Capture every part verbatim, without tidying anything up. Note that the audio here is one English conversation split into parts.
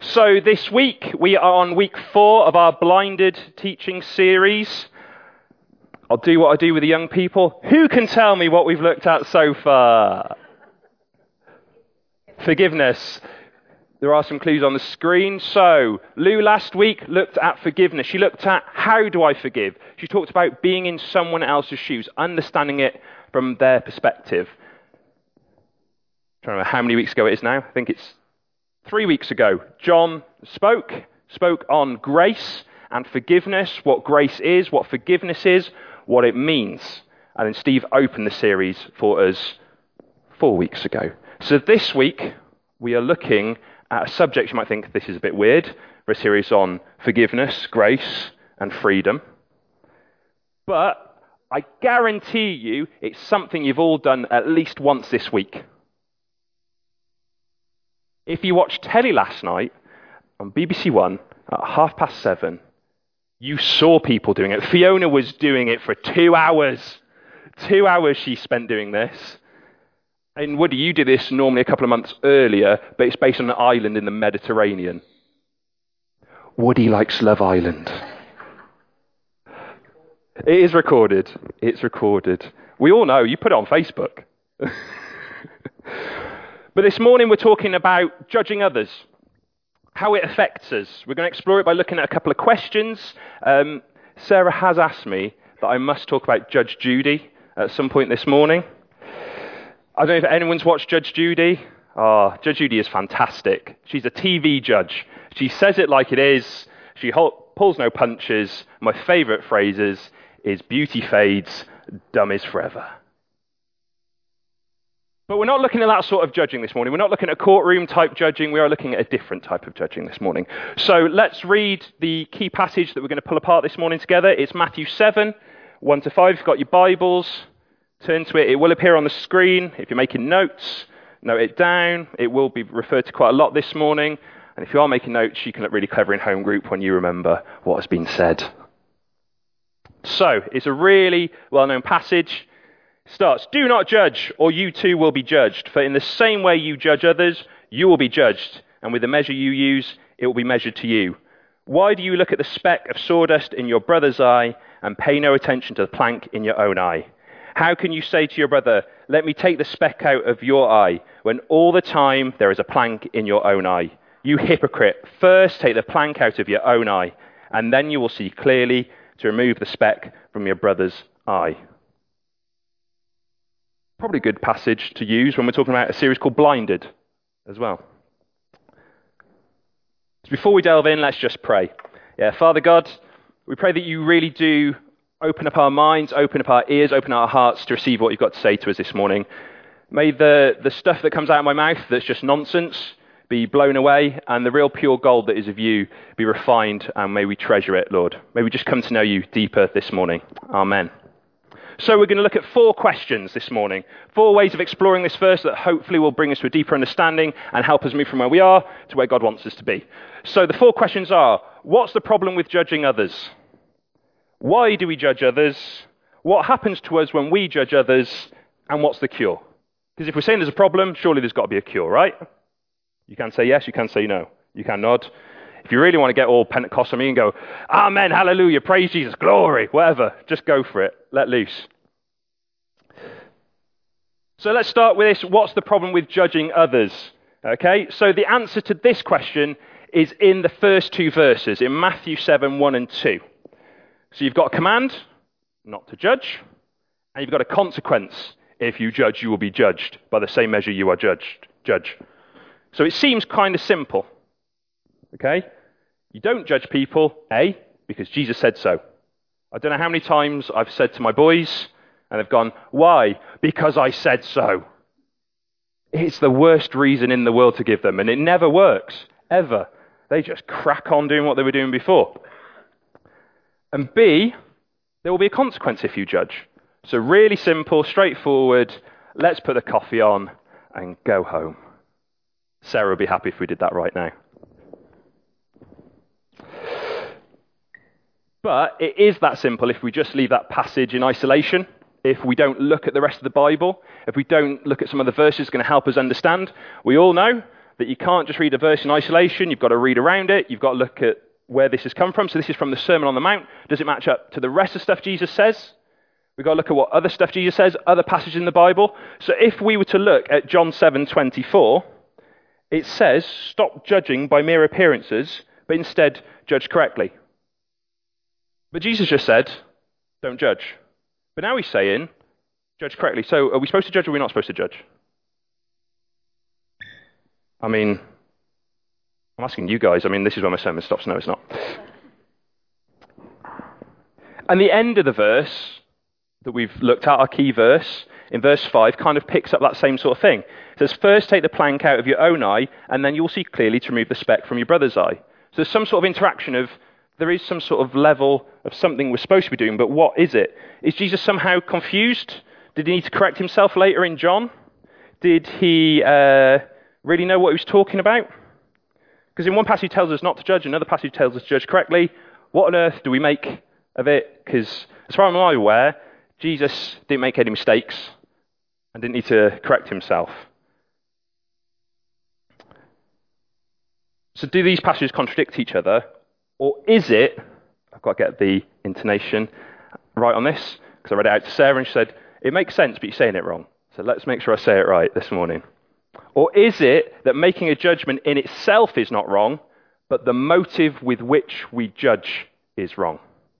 So this week, we are on week four of our blinded teaching series. I'll do what I do with the young people. Who can tell me what we've looked at so far? Forgiveness. There are some clues on the screen. So, Lou last week looked at forgiveness. She looked at how do I forgive? She talked about being in someone else's shoes, understanding it from their perspective. I don't know how many weeks ago it is now. I think it's three weeks ago. John spoke, spoke on grace and forgiveness, what grace is, what forgiveness is, what it means. And then Steve opened the series for us four weeks ago. So this week, we are looking at a subject you might think this is a bit weird, for a series on forgiveness, grace, and freedom. But I guarantee you it's something you've all done at least once this week. If you watched telly last night on B B C One at half past seven, you saw people doing it. Fiona was doing it for two hours. Two hours she spent doing this. And Woody, you did this normally a couple of months earlier, but it's based on an island in the Mediterranean. Woody likes Love Island. It is recorded. It's recorded. We all know. You put it on Facebook. But this morning we're talking about judging others, how it affects us. We're going to explore it by looking at a couple of questions. Um, Sarah has asked me that I must talk about Judge Judy at some point this morning. I don't know if anyone's watched Judge Judy. Oh, Judge Judy is fantastic. She's a T V judge. She says it like it is. She pulls no punches. My favourite phrases is beauty fades, dumb is forever. But we're not looking at that sort of judging this morning. We're not looking at courtroom type judging. We are looking at a different type of judging this morning. So let's read the key passage that we're going to pull apart this morning together. It's Matthew seven, one to five. If you've got your Bibles, turn to it. It will appear on the screen. If you're making notes, note it down. It will be referred to quite a lot this morning. And if you are making notes, you can look really clever in home group when you remember what has been said. So it's a really well-known passage. Starts, do not judge, or you too will be judged. For in the same way you judge others, you will be judged. And with the measure you use, it will be measured to you. Why do you look at the speck of sawdust in your brother's eye and pay no attention to the plank in your own eye? How can you say to your brother, let me take the speck out of your eye, when all the time there is a plank in your own eye? You hypocrite, first take the plank out of your own eye, and then you will see clearly to remove the speck from your brother's eye. Probably a good passage to use when we're talking about a series called Blinded as well. So before we delve in, let's just pray. Yeah, Father God, we pray that you really do open up our minds, open up our ears, open our hearts to receive what you've got to say to us this morning. May the, the stuff that comes out of my mouth that's just nonsense be blown away, and the real pure gold that is of you be refined, and may we treasure it, Lord. May we just come to know you deeper this morning. Amen. So we're going to look at four questions this morning, four ways of exploring this verse that hopefully will bring us to a deeper understanding and help us move from where we are to where God wants us to be. So the four questions are, what's the problem with judging others? Why do we judge others? What happens to us when we judge others? And what's the cure? Because if we're saying there's a problem, surely there's got to be a cure, right? You can say yes, you can say no. You can nod. If you really want to get all Pentecostal me and go, amen, hallelujah, praise Jesus, glory, whatever, just go for it. Let loose. So let's start with this. What's the problem with judging others? Okay, so the answer to this question is in the first two verses, in Matthew seven, one and two. So you've got a command, not to judge, and you've got a consequence. If you judge, you will be judged by the same measure you are judged. Judge. So it seems kind of simple. Okay? You don't judge people, A, because Jesus said so. I don't know how many times I've said to my boys, and they've gone, why? Because I said so. It's the worst reason in the world to give them, and it never works, ever. They just crack on doing what they were doing before. And B, there will be a consequence if you judge. So really simple, straightforward, let's put the coffee on and go home. Sarah would be happy if we did that right now. But it is that simple if we just leave that passage in isolation, if we don't look at the rest of the Bible, if we don't look at some of the verses going to help us understand. We all know that you can't just read a verse in isolation. You've got to read around it. You've got to look at where this has come from. So this is from the Sermon on the Mount. Does it match up to the rest of the stuff Jesus says? We've got to look at what other stuff Jesus says, other passages in the Bible. So if we were to look at John seven twenty-four, it says, stop judging by mere appearances, but instead judge correctly. But Jesus just said, don't judge. But now he's saying, judge correctly. So are we supposed to judge or are we not supposed to judge? I mean, I'm asking you guys. I mean, this is where my sermon stops. No, it's not. And the end of the verse that we've looked at, our key verse, in verse five, kind of picks up that same sort of thing. It says, first take the plank out of your own eye, and then you'll see clearly to remove the speck from your brother's eye. So there's some sort of interaction of, there is some sort of level of something we're supposed to be doing, but what is it? Is Jesus somehow confused? Did he need to correct himself later in John? Did he uh, really know what he was talking about? Because in one passage he tells us not to judge, another passage tells us to judge correctly. What on earth do we make of it? Because as far as I'm aware, Jesus didn't make any mistakes and didn't need to correct himself. So do these passages contradict each other? Or is it, I've got to get the intonation right on this, because I read it out to Sarah and she said, it makes sense, but you're saying it wrong. So let's make sure I say it right this morning. Or is it that making a judgment in itself is not wrong, but the motive with which we judge is wrong?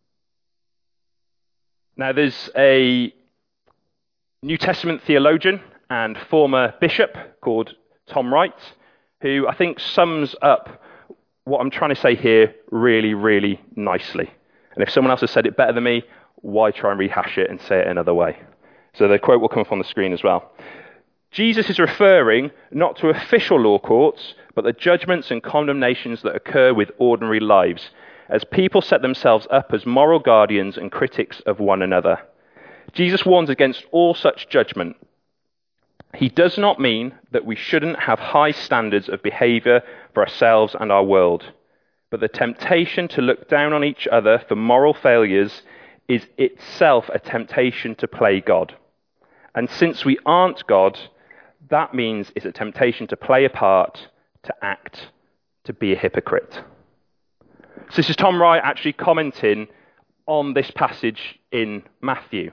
Now, there's a New Testament theologian and former bishop called Tom Wright, who I think sums up what I'm trying to say here really, really nicely. And if someone else has said it better than me, why try and rehash it and say it another way? So the quote will come up on the screen as well. Jesus is referring not to official law courts, but the judgments and condemnations that occur with ordinary lives, as people set themselves up as moral guardians and critics of one another. Jesus warns against all such judgment. He does not mean that we shouldn't have high standards of behaviour for ourselves and our world, but the temptation to look down on each other for moral failures is itself a temptation to play God. And since we aren't God, that means it's a temptation to play a part, to act, to be a hypocrite. So this is Tom Wright actually commenting on this passage in Matthew.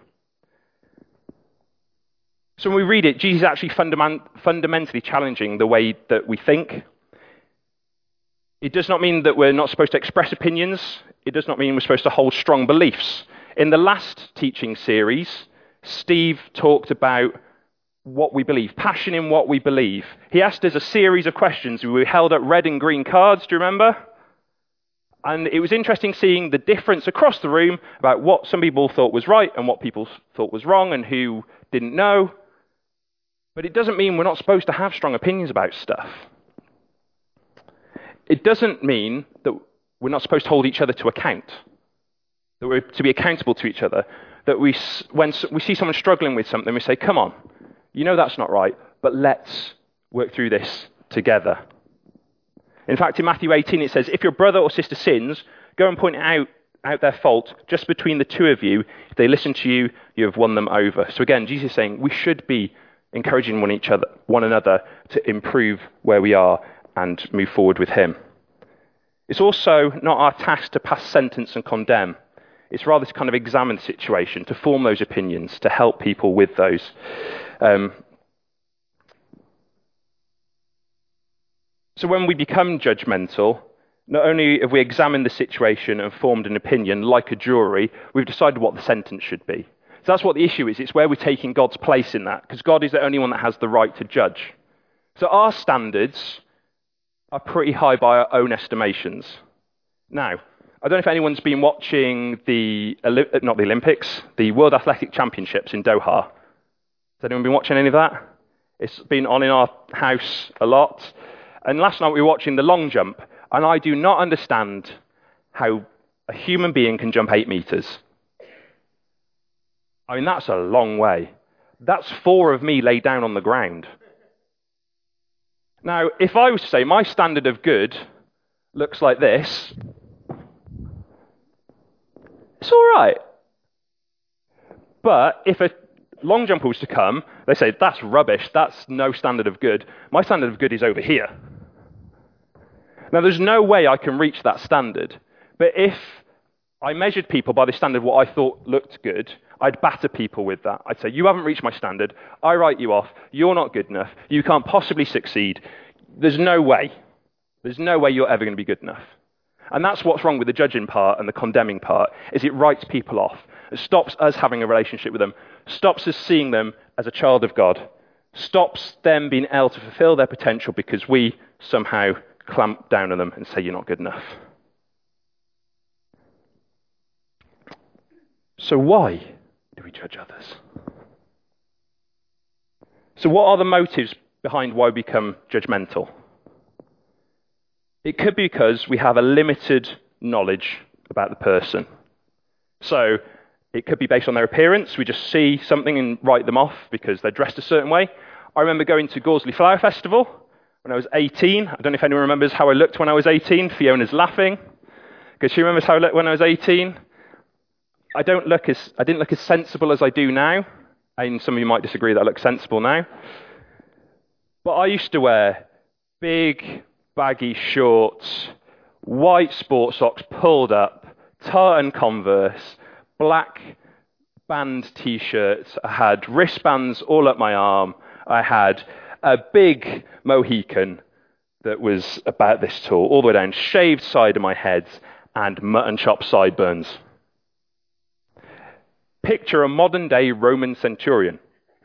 So when we read it, Jesus is actually fundament- fundamentally challenging the way that we think. It does not mean that we're not supposed to express opinions. It does not mean we're supposed to hold strong beliefs. In the last teaching series, Steve talked about what we believe, passion in what we believe. He asked us a series of questions. We held up red and green cards, do you remember? And it was interesting seeing the difference across the room about what some people thought was right and what people thought was wrong and who didn't know. But it doesn't mean we're not supposed to have strong opinions about stuff. It doesn't mean that we're not supposed to hold each other to account, that we're to be accountable to each other, that we, when we see someone struggling with something, we say, come on, you know that's not right, but let's work through this together. In fact, in Matthew eighteen, it says, if your brother or sister sins, go and point out, out their fault just between the two of you. If they listen to you, you have won them over. So again, Jesus is saying we should be encouraging one, each other, one another to improve where we are and move forward with him. It's also not our task to pass sentence and condemn. It's rather to kind of examine the situation, to form those opinions, to help people with those. Um, so when we become judgmental, not only have we examined the situation and formed an opinion like a jury, we've decided what the sentence should be. So that's what the issue is. It's where we're taking God's place in that, because God is the only one that has the right to judge. So our standards are pretty high by our own estimations. Now, I don't know if anyone's been watching the, not the Olympics, the World Athletic Championships in Doha. Has anyone been watching any of that? It's been on in our house a lot. And last night we were watching the long jump, and I do not understand how a human being can jump eight meters. I mean, that's a long way. That's four of me laid down on the ground. Now, if I was to say my standard of good looks like this, it's all right. But if a long jumper was to come, they say, that's rubbish, that's no standard of good. My standard of good is over here. Now, there's no way I can reach that standard. But if I measured people by the standard what I thought looked good, I'd batter people with that. I'd say, you haven't reached my standard. I write you off. You're not good enough. You can't possibly succeed. There's no way. There's no way you're ever going to be good enough. And that's what's wrong with the judging part and the condemning part, is it writes people off. It stops us having a relationship with them, stops us seeing them as a child of God, stops them being able to fulfill their potential because we somehow clamp down on them and say, you're not good enough. So why do we judge others? So what are the motives behind why we become judgmental? It could be because we have a limited knowledge about the person. So it could be based on their appearance. We just see something and write them off because they're dressed a certain way. I remember going to Gorsley Flower Festival when I was eighteen. I don't know if anyone remembers how I looked when I was eighteen. Fiona's laughing because she remembers how I looked when I was eighteen. I don't look as I didn't look as sensible as I do now. And some of you might disagree that I look sensible now. But I used to wear big, baggy shorts, white sports socks pulled up, tartan Converse, black band T-shirts. I had wristbands all up my arm. I had a big Mohican that was about this tall, all the way down, shaved side of my head, and mutton chop sideburns. Picture a modern-day Roman centurion.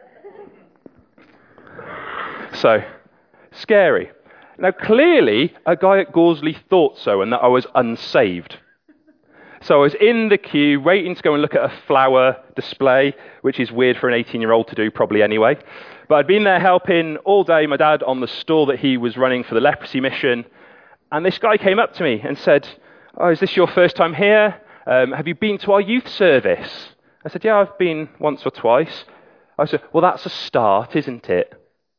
So, scary. Now, clearly, a guy at Gorsley thought so and that I was unsaved. So I was in the queue, waiting to go and look at a flower display, which is weird for an eighteen-year-old to do probably anyway. But I'd been there helping all day my dad on the stall that he was running for the leprosy mission. And this guy came up to me and said, oh, is this your first time here? Um, have you been to our youth service? I said, yeah, I've been once or twice. I said, well, that's a start, isn't it?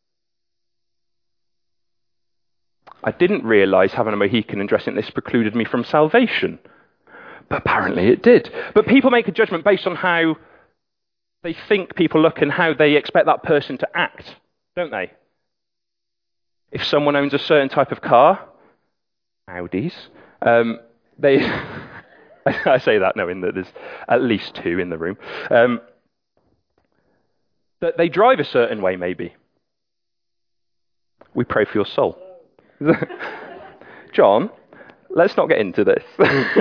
I didn't realise having a Mohican and dressing like this precluded me from salvation. But apparently it did. But people make a judgment based on how they think people look and how they expect that person to act, don't they? If someone owns a certain type of car, Audis, um, they... I say that knowing that there's at least two in the room. Um, that they drive a certain way, maybe. We pray for your soul. John, let's not get into this.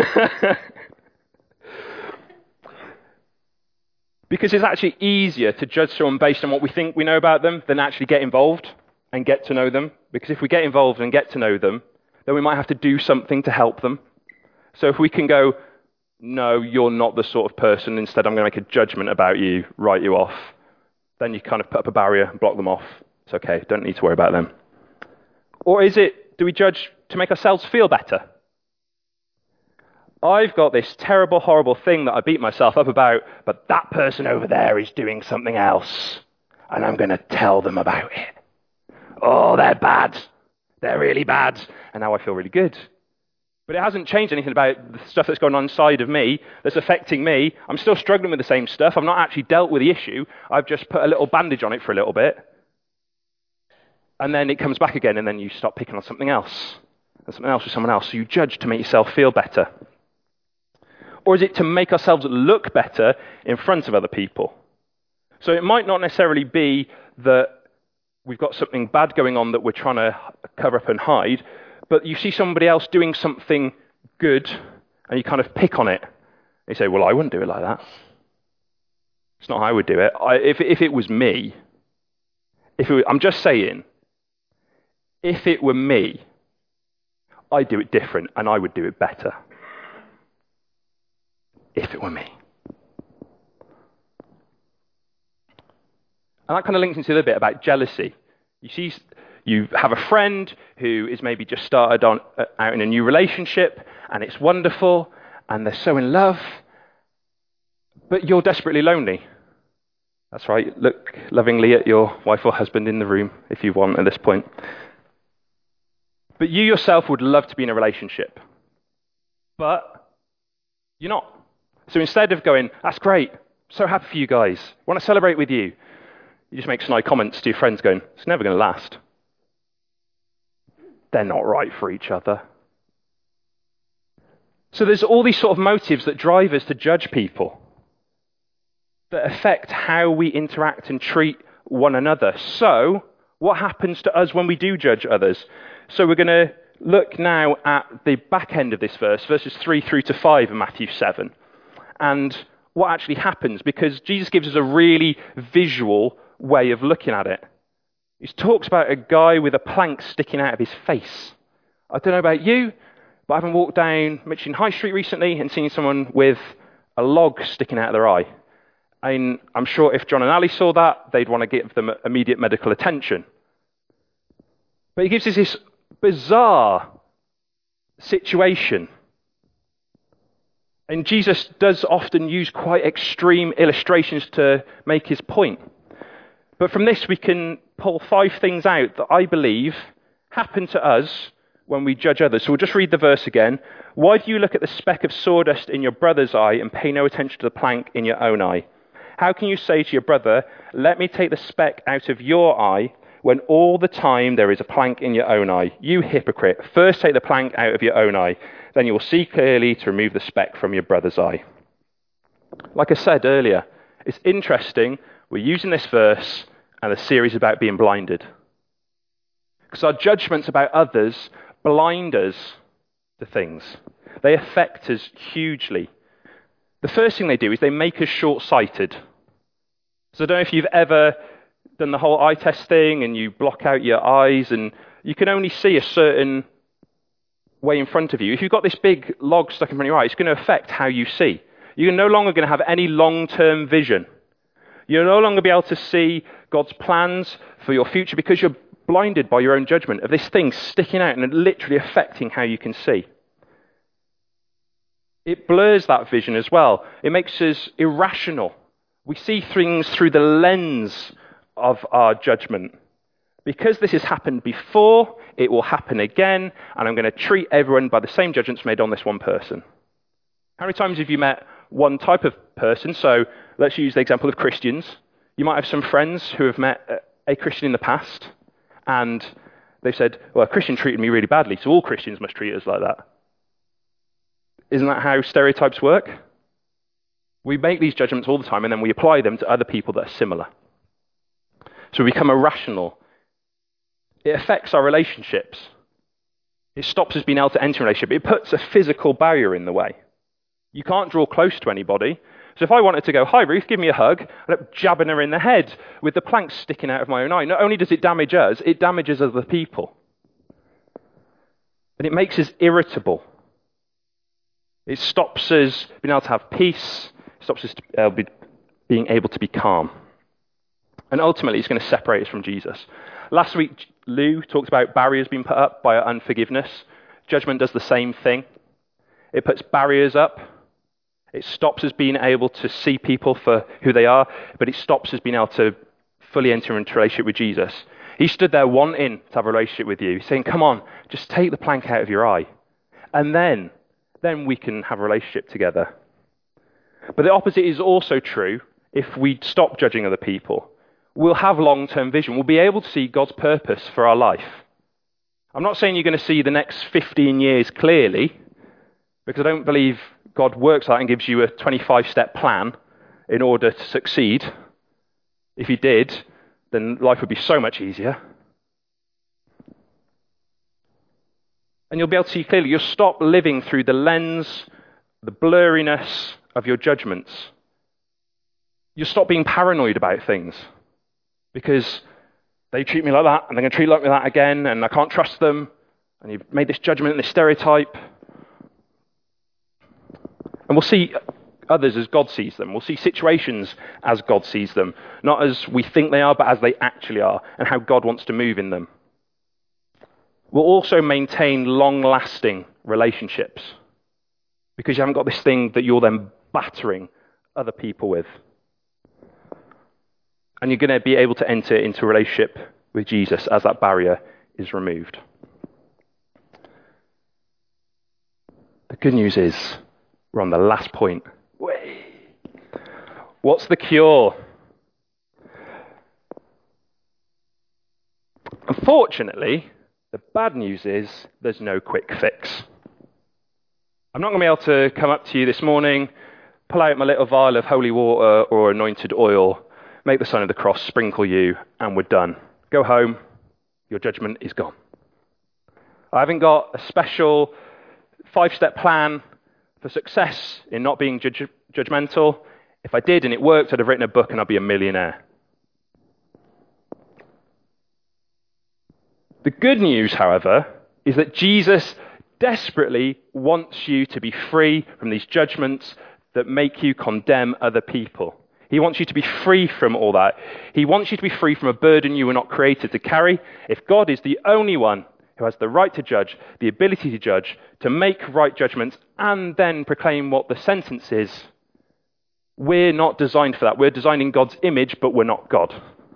Because it's actually easier to judge someone based on what we think we know about them than actually get involved and get to know them. Because if we get involved and get to know them, then we might have to do something to help them. So if we can go, no, you're not the sort of person, instead I'm going to make a judgment about you, write you off, then you kind of put up a barrier and block them off. It's okay, don't need to worry about them. Or is it, do we judge to make ourselves feel better? I've got this terrible, horrible thing that I beat myself up about, but that person over there is doing something else, and I'm going to tell them about it. Oh, they're bad. They're really bad. And now I feel really good. But it hasn't changed anything about the stuff that's going on inside of me, that's affecting me. I'm still struggling with the same stuff. I've not actually dealt with the issue. I've just put a little bandage on it for a little bit. And then it comes back again, and then you start picking on something else, and something else with someone else. So you judge to make yourself feel better. Or is it to make ourselves look better in front of other people? So it might not necessarily be that we've got something bad going on that we're trying to cover up and hide, but you see somebody else doing something good, and you kind of pick on it. You say, well, I wouldn't do it like that. It's not how I would do it. I, if, if it was me, if it were, I'm just saying, if it were me, I'd do it different, and I would do it better. If it were me. And that kind of links into the bit about jealousy. You see, you have a friend who is maybe just started on, uh, out in a new relationship, and it's wonderful, and they're so in love, but you're desperately lonely. That's right, look lovingly at your wife or husband in the room, if you want at this point. But you yourself would love to be in a relationship, but you're not. So instead of going, that's great, so happy for you guys, want to celebrate with you, you just make snide comments to your friends going, it's never going to last. They're not right for each other. So there's all these sort of motives that drive us to judge people, that affect how we interact and treat one another. So what happens to us when we do judge others? So we're going to look now at the back end of this verse, verses three through to five in Matthew seven, and what actually happens, because Jesus gives us a really visual way of looking at it. He talks about a guy with a plank sticking out of his face. I don't know about you, but I haven't walked down Mitchin High Street recently and seen someone with a log sticking out of their eye. And I'm sure if John and Ali saw that, they'd want to give them immediate medical attention. But he gives us this bizarre situation. And Jesus does often use quite extreme illustrations to make his point. But from this, we can pull five things out that I believe happen to us when we judge others. So we'll just read the verse again. Why do you look at the speck of sawdust in your brother's eye and pay no attention to the plank in your own eye? How can you say to your brother, let me take the speck out of your eye, when all the time there is a plank in your own eye? You hypocrite, first take the plank out of your own eye, then you will see clearly to remove the speck from your brother's eye. Like I said earlier, it's interesting, we're using this verse and the series about being blinded. Because our judgments about others blind us to things. They affect us hugely. The first thing they do is they make us short-sighted. So I don't know if you've ever done the whole eye test thing and you block out your eyes and you can only see a certain way in front of you. If you've got this big log stuck in front of your eye, it's going to affect how you see. You're no longer going to have any long-term vision. You'll no longer be able to see God's plans for your future because you're blinded by your own judgment of this thing sticking out and literally affecting how you can see. It blurs that vision as well. It makes us irrational. We see things through the lens of our judgment. Because this has happened before, it will happen again, and I'm going to treat everyone by the same judgments made on this one person. How many times have you met one type of person? So let's use the example of Christians. You might have some friends who have met a Christian in the past, and they've said, well, a Christian treated me really badly, so all Christians must treat us like that. Isn't that how stereotypes work? We make these judgments all the time, and then we apply them to other people that are similar. So we become irrational. It affects our relationships. It stops us being able to enter a relationship. It puts a physical barrier in the way. You can't draw close to anybody. So if I wanted to go, hi Ruth, give me a hug, I'd end up jabbing her in the head with the plank sticking out of my own eye. Not only does it damage us, it damages other people. And it makes us irritable. It stops us being able to have peace. It stops us uh, be, being able to be calm. And ultimately, it's going to separate us from Jesus. Last week, Lou talked about barriers being put up by our unforgiveness. Judgment does the same thing. It puts barriers up. It stops us being able to see people for who they are, but it stops us being able to fully enter into a relationship with Jesus. He stood there wanting to have a relationship with you, saying, come on, just take the plank out of your eye. And then, then we can have a relationship together. But the opposite is also true if we stop judging other people. We'll have long-term vision. We'll be able to see God's purpose for our life. I'm not saying you're going to see the next fifteen years clearly, because I don't believe God works out and gives you a twenty-five step plan in order to succeed. If he did, then life would be so much easier. And you'll be able to see clearly. You'll stop living through the lens, the blurriness of your judgments. You'll stop being paranoid about things. Because they treat me like that, and they're going to treat me like that again, and I can't trust them, and you've made this judgment and this stereotype. And we'll see others as God sees them. We'll see situations as God sees them, not as we think they are, but as they actually are, and how God wants to move in them. We'll also maintain long-lasting relationships, because you haven't got this thing that you're then battering other people with. And you're going to be able to enter into a relationship with Jesus as that barrier is removed. The good news is, we're on the last point. What's the cure? Unfortunately, the bad news is there's no quick fix. I'm not going to be able to come up to you this morning, pull out my little vial of holy water or anointed oil, make the sign of the cross, sprinkle you, and we're done. Go home. Your judgment is gone. I haven't got a special five-step plan for success in not being judge- judgmental. If I did and it worked, I'd have written a book and I'd be a millionaire. The good news, however, is that Jesus desperately wants you to be free from these judgments that make you condemn other people. He wants you to be free from all that. He wants you to be free from a burden you were not created to carry. If God is the only one who has the right to judge, the ability to judge, to make right judgments, and then proclaim what the sentence is, we're not designed for that. We're designed in God's image, but we're not God.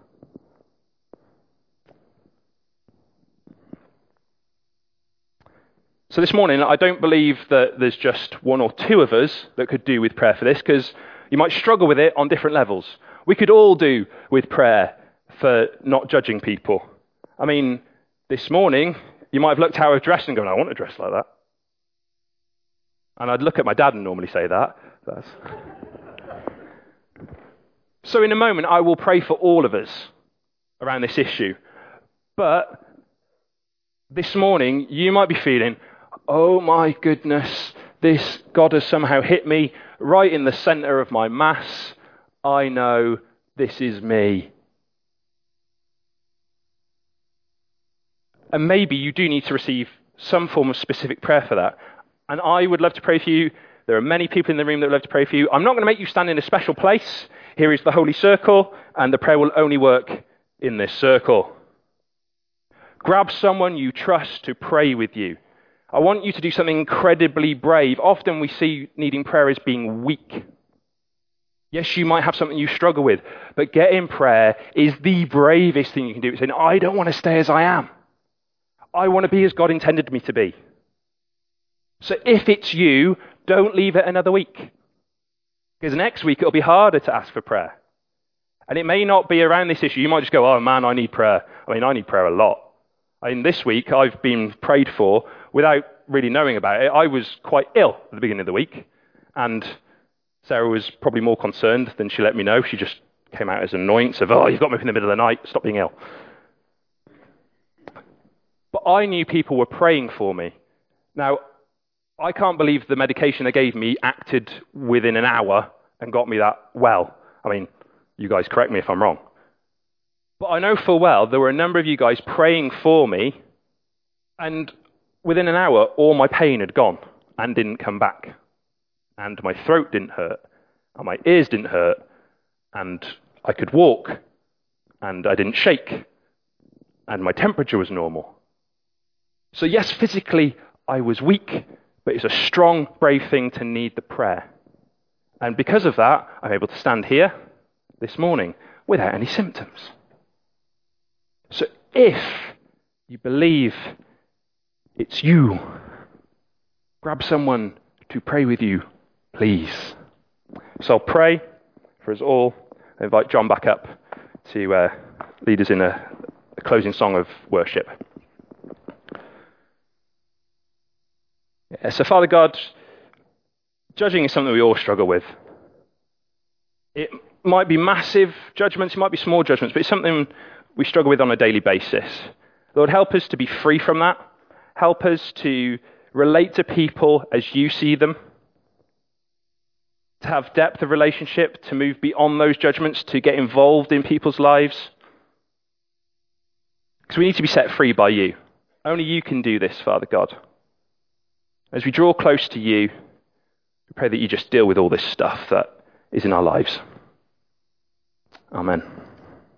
So this morning, I don't believe that there's just one or two of us that could do with prayer for this, because you might struggle with it on different levels. We could all do with prayer for not judging people. I mean, this morning, you might have looked how I've dressed and gone, I want to dress like that. And I'd look at my dad and normally say that. That's... So in a moment, I will pray for all of us around this issue. But this morning, you might be feeling, oh my goodness, this God has somehow hit me right in the center of my mass. I know this is me. And maybe you do need to receive some form of specific prayer for that. And I would love to pray for you. There are many people in the room that would love to pray for you. I'm not going to make you stand in a special place. Here is the holy circle, and the prayer will only work in this circle. Grab someone you trust to pray with you. I want you to do something incredibly brave. Often we see needing prayer as being weak. Yes, you might have something you struggle with, but get in prayer is the bravest thing you can do. It's saying, I don't want to stay as I am. I want to be as God intended me to be. So if it's you, don't leave it another week. Because next week it'll be harder to ask for prayer. And it may not be around this issue. You might just go, oh man, I need prayer. I mean, I need prayer a lot. I mean, this week I've been prayed for without really knowing about it. I was quite ill at the beginning of the week, and Sarah was probably more concerned than she let me know. She just came out as an annoyance of, oh, you've got me up in the middle of the night, stop being ill. But I knew people were praying for me. Now, I can't believe the medication they gave me acted within an hour and got me that well. I mean, you guys correct me if I'm wrong. But I know full well there were a number of you guys praying for me, and within an hour, all my pain had gone and didn't come back. And my throat didn't hurt, and my ears didn't hurt, and I could walk, and I didn't shake, and my temperature was normal. So yes, physically I was weak, but it's a strong, brave thing to need the prayer. And because of that, I'm able to stand here this morning without any symptoms. So if you believe it's you, grab someone to pray with you, please. So I'll pray for us all. I invite John back up to uh, lead us in a, a closing song of worship. Yeah, so Father God, judging is something we all struggle with. It might be massive judgments, it might be small judgments, but it's something we struggle with on a daily basis. Lord, help us to be free from that. Help us to relate to people as you see them. To have depth of relationship, to move beyond those judgments, to get involved in people's lives. Because we need to be set free by you. Only you can do this, Father God. As we draw close to you, we pray that you just deal with all this stuff that is in our lives. Amen.